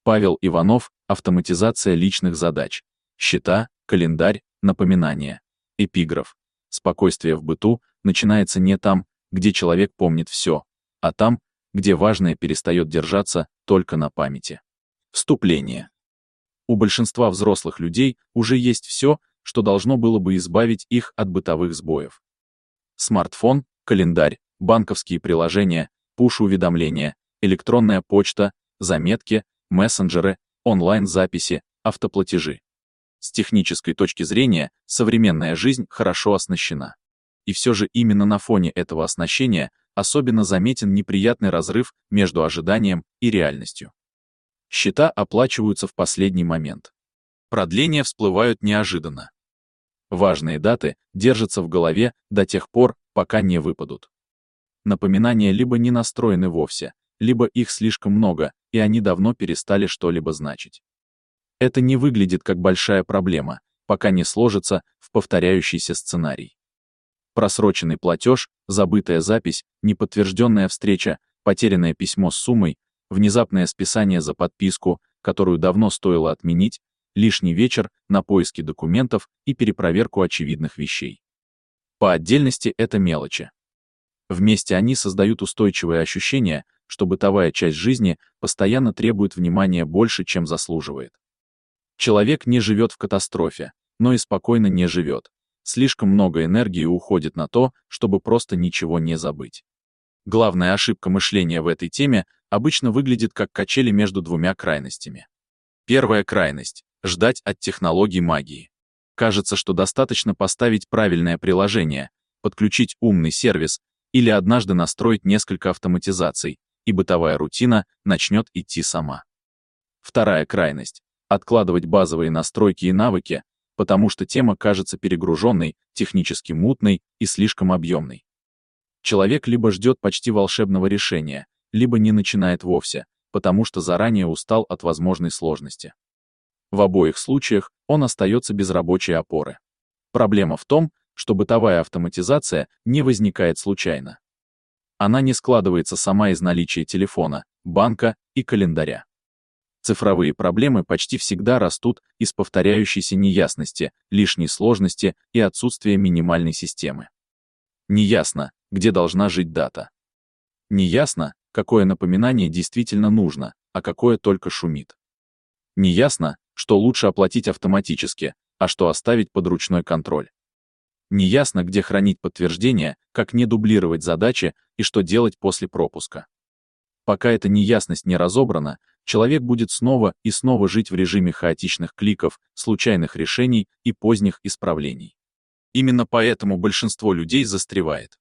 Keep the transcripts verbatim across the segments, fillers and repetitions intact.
Павел Иванов, автоматизация личных задач. Счета, календарь, напоминания. Эпиграф. Спокойствие в быту начинается не там, где человек помнит все, а там, где важное перестает держаться только на памяти. Вступление. У большинства взрослых людей уже есть все, что должно было бы избавить их от бытовых сбоев. Смартфон, календарь, банковские приложения, пуш-уведомления, электронная почта, заметки, мессенджеры, онлайн-записи, автоплатежи. С технической точки зрения, современная жизнь хорошо оснащена. И все же именно на фоне этого оснащения особенно заметен неприятный разрыв между ожиданием и реальностью. Счета оплачиваются в последний момент. Продления всплывают неожиданно. Важные даты держатся в голове до тех пор, пока не выпадут. Напоминания либо не настроены вовсе, либо их слишком много, и они давно перестали что-либо значить. Это не выглядит как большая проблема, пока не сложится в повторяющийся сценарий. Просроченный платеж, забытая запись, неподтвержденная встреча, потерянное письмо с суммой, внезапное списание за подписку, которую давно стоило отменить, лишний вечер на поиски документов и перепроверку очевидных вещей. По отдельности это мелочи. Вместе они создают устойчивое ощущение, что бытовая часть жизни постоянно требует внимания больше, чем заслуживает. Человек не живет в катастрофе, но и спокойно не живет. Слишком много энергии уходит на то, чтобы просто ничего не забыть. Главная ошибка мышления в этой теме обычно выглядит как качели между двумя крайностями. Первая крайность — ждать от технологий магии. Кажется, что достаточно поставить правильное приложение, подключить умный сервис или однажды настроить несколько автоматизаций, и бытовая рутина начнет идти сама. Вторая крайность — откладывать базовые настройки и навыки, потому что тема кажется перегруженной, технически мутной и слишком объемной. Человек либо ждет почти волшебного решения, либо не начинает вовсе, потому что заранее устал от возможной сложности. В обоих случаях он остается без рабочей опоры. Проблема в том, что бытовая автоматизация не возникает случайно. Она не складывается сама из наличия телефона, банка и календаря. Цифровые проблемы почти всегда растут из повторяющейся неясности, лишней сложности и отсутствия минимальной системы. Неясно, где должна жить дата. Неясно, какое напоминание действительно нужно, а какое только шумит. Неясно, что лучше оплатить автоматически, а что оставить под ручной контроль. Неясно, где хранить подтверждения, как не дублировать задачи и что делать после пропуска. Пока эта неясность не разобрана, человек будет снова и снова жить в режиме хаотичных кликов, случайных решений и поздних исправлений. Именно поэтому большинство людей застревает.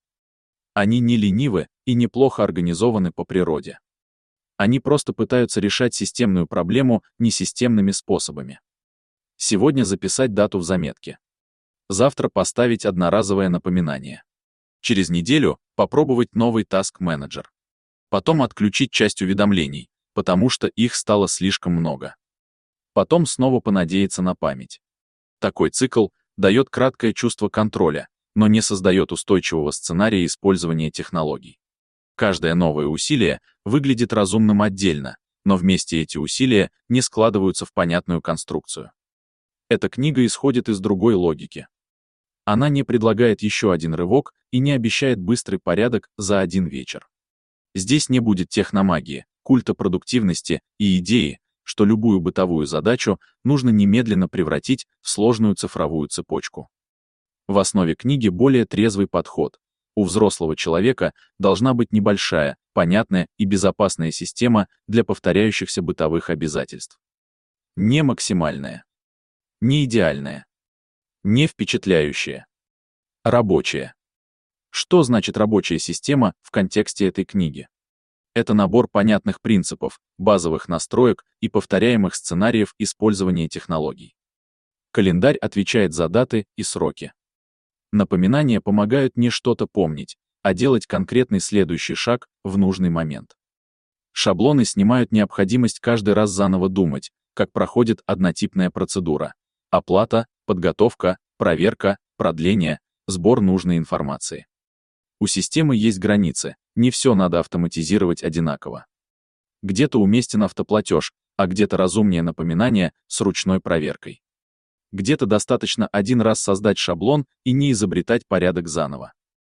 Они не ленивы и неплохо организованы по природе. Они просто пытаются решать системную проблему несистемными способами. Сегодня записать дату в заметке. Завтра поставить одноразовое напоминание. Через неделю попробовать новый таск-менеджер. Потом отключить часть уведомлений, потому что их стало слишком много. Потом снова понадеяться на память. Такой цикл дает краткое чувство контроля, но не создает устойчивого сценария использования технологий. Каждое новое усилие выглядит разумным отдельно, но вместе эти усилия не складываются в понятную конструкцию. Эта книга исходит из другой логики. Она не предлагает еще один рывок и не обещает быстрый порядок за один вечер. Здесь не будет техномагии, культа продуктивности и идеи, что любую бытовую задачу нужно немедленно превратить в сложную цифровую цепочку. В основе книги более трезвый подход. У взрослого человека должна быть небольшая, понятная и безопасная система для повторяющихся бытовых обязательств. Не максимальная. Не идеальная. Не впечатляющая. Рабочая. Что значит рабочая система в контексте этой книги? Это набор понятных принципов, базовых настроек и повторяемых сценариев использования технологий. Календарь отвечает за даты и сроки. Напоминания помогают не что-то помнить, а делать конкретный следующий шаг в нужный момент. Шаблоны снимают необходимость каждый раз заново думать, как проходит однотипная процедура. Оплата, подготовка, проверка, продление, сбор нужной информации. У системы есть границы, не все надо автоматизировать одинаково. Где-то уместен автоплатеж, а где-то разумнее напоминания с ручной проверкой. Где-то достаточно один раз создать шаблон и не изобретать порядок заново.